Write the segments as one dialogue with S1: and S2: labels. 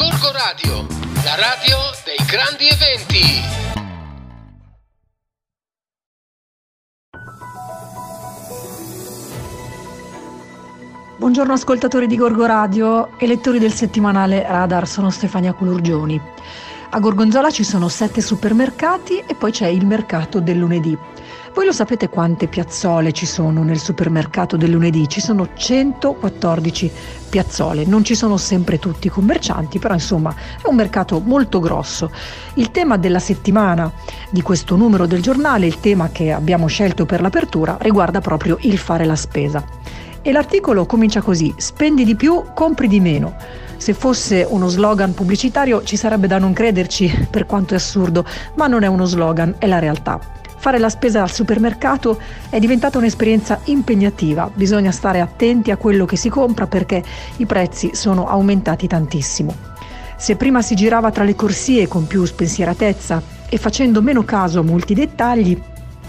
S1: Gorgo Radio, la radio dei grandi eventi.
S2: Buongiorno ascoltatori di Gorgo Radio e lettori del settimanale Radar, sono Stefania Colurgioni. A Gorgonzola ci sono 7 supermercati e poi c'è il mercato del lunedì. Voi lo sapete quante piazzole ci sono nel supermercato del lunedì? Ci sono 114 piazzole, non ci sono sempre tutti commercianti, però insomma è un mercato molto grosso. Il tema della settimana di questo numero del giornale, il tema che abbiamo scelto per l'apertura, riguarda proprio il fare la spesa. E l'articolo comincia così: spendi di più, compri di meno. Se fosse uno slogan pubblicitario ci sarebbe da non crederci, per quanto è assurdo, ma non è uno slogan, è la realtà. Fare la spesa al supermercato è diventata un'esperienza impegnativa, bisogna stare attenti a quello che si compra perché i prezzi sono aumentati tantissimo. Se prima si girava tra le corsie con più spensieratezza e facendo meno caso a molti dettagli,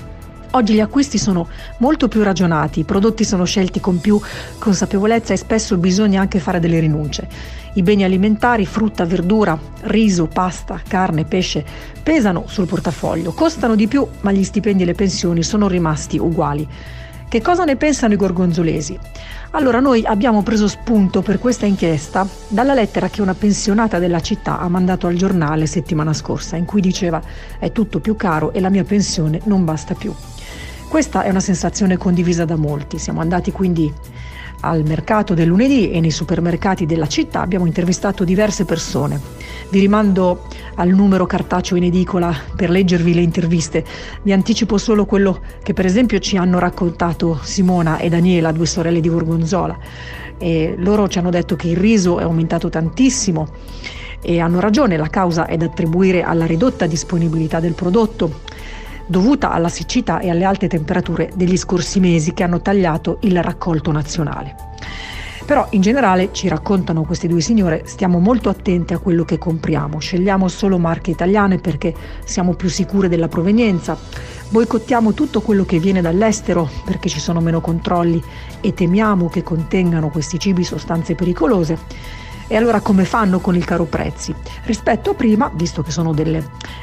S2: oggi gli acquisti sono molto più ragionati, i prodotti sono scelti con più consapevolezza e spesso bisogna anche fare delle rinunce. I beni alimentari, frutta, verdura, riso, pasta, carne, pesce, pesano sul portafoglio, costano di più, ma gli stipendi e le pensioni sono rimasti uguali. Che cosa ne pensano i gorgonzolesi? Allora, noi abbiamo preso spunto per questa inchiesta dalla lettera che una pensionata della città ha mandato al giornale settimana scorsa, in cui diceva: è tutto più caro e la mia pensione non basta più. Questa è una sensazione condivisa da molti. Siamo andati quindi al mercato del lunedì e nei supermercati della città, abbiamo intervistato diverse persone. Vi rimando al numero cartaceo in edicola per leggervi le interviste. Vi anticipo solo quello che per esempio ci hanno raccontato Simona e Daniela, 2 sorelle di Gorgonzola. E loro ci hanno detto che il riso è aumentato tantissimo e hanno ragione, la causa è da attribuire alla ridotta disponibilità del prodotto, dovuta alla siccità e alle alte temperature degli scorsi mesi che hanno tagliato il raccolto nazionale. Però in generale, ci raccontano queste 2 signore, stiamo molto attenti a quello che compriamo, scegliamo solo marche italiane perché siamo più sicure della provenienza, boicottiamo tutto quello che viene dall'estero perché ci sono meno controlli e temiamo che contengano questi cibi sostanze pericolose. E allora come fanno con il caro prezzi? Rispetto a prima, visto che sono delle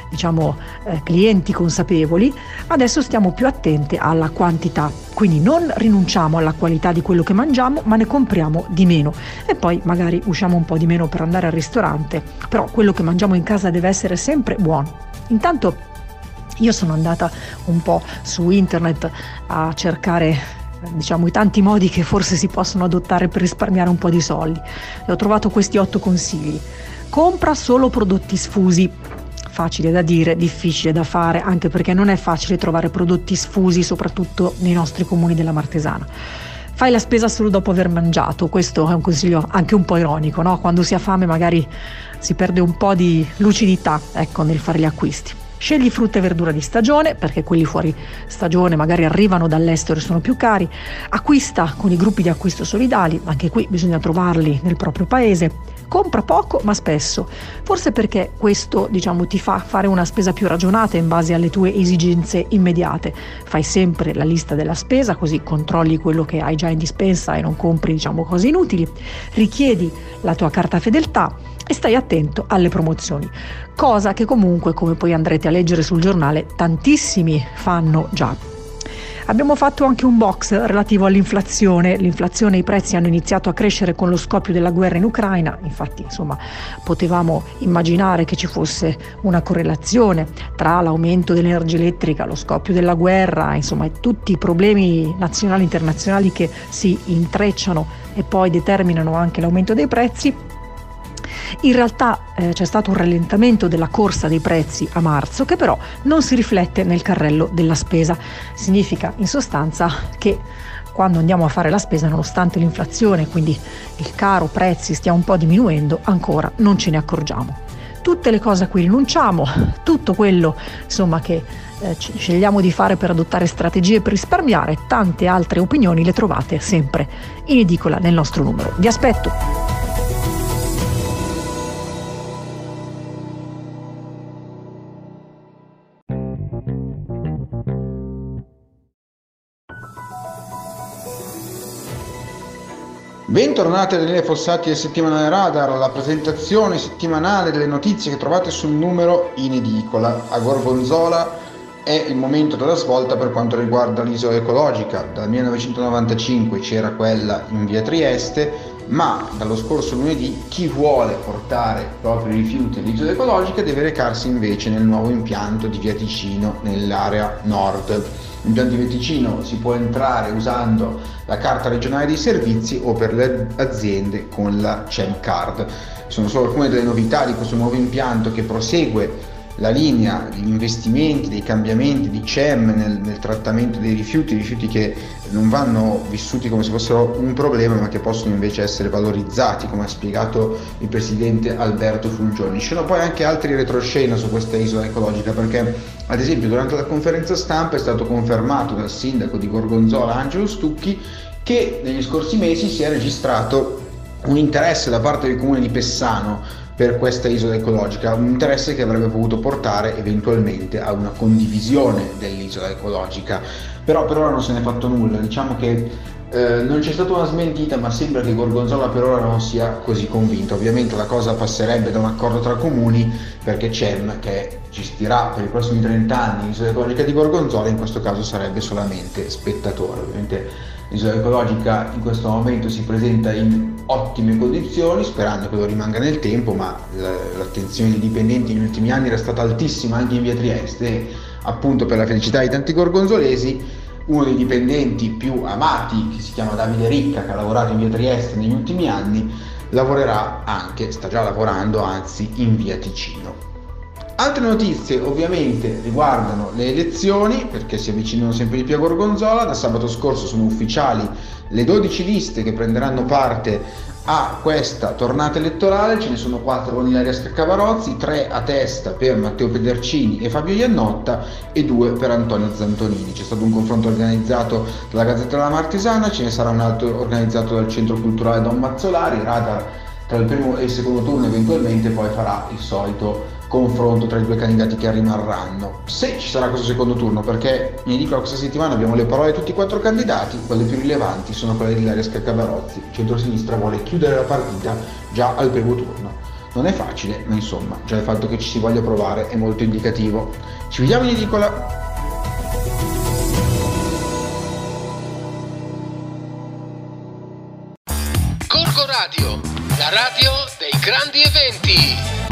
S2: clienti consapevoli, adesso stiamo più attenti alla quantità, quindi non rinunciamo alla qualità di quello che mangiamo, ma ne compriamo di meno e poi magari usciamo un po' di meno per andare al ristorante, però quello che mangiamo in casa deve essere sempre buono. Intanto io sono andata un po' su internet a cercare i tanti modi che forse si possono adottare per risparmiare un po' di soldi. E ho trovato questi 8 consigli. Compra solo prodotti sfusi. Facile da dire, difficile da fare, anche perché non è facile trovare prodotti sfusi, soprattutto nei nostri comuni della Martesana. Fai la spesa solo dopo aver mangiato. Questo è un consiglio anche un po' ironico, no? Quando si ha fame magari si perde un po' di lucidità, nel fare gli acquisti. Scegli frutta e verdura di stagione, perché quelli fuori stagione magari arrivano dall'estero e sono più cari. Acquista con i gruppi di acquisto solidali, anche qui bisogna trovarli nel proprio paese. Compra poco ma spesso, forse perché questo ti fa fare una spesa più ragionata in base alle tue esigenze immediate. Fai sempre la lista della spesa, così controlli quello che hai già in dispensa e non compri cose inutili. Richiedi la tua carta fedeltà e stai attento alle promozioni, cosa che comunque, come poi andrete a leggere sul giornale, tantissimi fanno già. Abbiamo fatto anche un box relativo all'inflazione. L'inflazione e i prezzi hanno iniziato a crescere con lo scoppio della guerra in Ucraina, infatti potevamo immaginare che ci fosse una correlazione tra l'aumento dell'energia elettrica, lo scoppio della guerra, e tutti i problemi nazionali e internazionali che si intrecciano e poi determinano anche l'aumento dei prezzi. In realtà c'è stato un rallentamento della corsa dei prezzi a marzo che però non si riflette nel carrello della spesa. Significa in sostanza che quando andiamo a fare la spesa, nonostante l'inflazione, quindi il caro prezzi stia un po' diminuendo, ancora non ce ne accorgiamo. Tutte le cose a cui rinunciamo, tutto quello che scegliamo di fare per adottare strategie per risparmiare, tante altre opinioni le trovate sempre in edicola nel nostro numero. Vi aspetto!
S3: Bentornati a Daniele Fossati del Settimanale Radar, la presentazione settimanale delle notizie che trovate sul numero in edicola. A Gorgonzola è il momento della svolta per quanto riguarda l'isola ecologica. Dal 1995 c'era quella in via Trieste, ma dallo scorso lunedì chi vuole portare i propri rifiuti all'isola ecologica deve recarsi invece nel nuovo impianto di via Ticino nell'area nord. L'impianto di via Ticino si può entrare usando la carta regionale dei servizi o per le aziende con la CEM Card. Sono solo alcune delle novità di questo nuovo impianto che prosegue la linea degli investimenti, dei cambiamenti di CEM nel trattamento dei rifiuti che non vanno vissuti come se fossero un problema, ma che possono invece essere valorizzati, come ha spiegato il presidente Alberto Fulgioni. Ci sono poi anche altri retroscena su questa isola ecologica, perché ad esempio durante la conferenza stampa è stato confermato dal sindaco di Gorgonzola Angelo Stucchi che negli scorsi mesi si è registrato un interesse da parte del comune di Pessano per questa isola ecologica, un interesse che avrebbe potuto portare eventualmente a una condivisione dell'isola ecologica, però per ora non se ne è fatto nulla. Diciamo che non c'è stata una smentita, ma sembra che Gorgonzola per ora non sia così convinto. Ovviamente la cosa passerebbe da un accordo tra comuni, perché CEM, che gestirà per i prossimi 30 anni l'isola ecologica di Gorgonzola, in questo caso sarebbe solamente spettatore. Ovviamente l'isola ecologica in questo momento si presenta in ottime condizioni, sperando che lo rimanga nel tempo, ma l'attenzione dei dipendenti negli ultimi anni era stata altissima anche in via Trieste, e appunto per la felicità di tanti gorgonzolesi uno dei dipendenti più amati, che si chiama Davide Ricca, che ha lavorato in via Trieste negli ultimi anni, lavorerà anche, sta già lavorando anzi, in via Ticino. Altre notizie ovviamente riguardano le elezioni, perché si avvicinano sempre di più a Gorgonzola. Da sabato scorso sono ufficiali le 12 liste che prenderanno parte a questa tornata elettorale. Ce ne sono 4 con Ilaria Scaccavarozzi, 3 a testa per Matteo Pedercini e Fabio Iannotta e 2 per Antonio Zantonini. C'è stato un confronto organizzato dalla Gazzetta della Martesana, ce ne sarà un altro organizzato dal Centro Culturale Don Mazzolari. Radar tra il primo e il secondo turno eventualmente poi farà il solito confronto tra i due candidati che rimarranno, se ci sarà questo secondo turno, perché in edicola questa settimana abbiamo le parole di tutti i 4 candidati. Quelle più rilevanti sono quelle di Ilaria Scaccavarozzi. Il centrosinistra vuole chiudere la partita già al primo turno. Non è facile, ma insomma già il fatto che ci si voglia provare è molto indicativo. Ci vediamo in edicola.
S1: Gorgo Radio, la radio dei grandi eventi.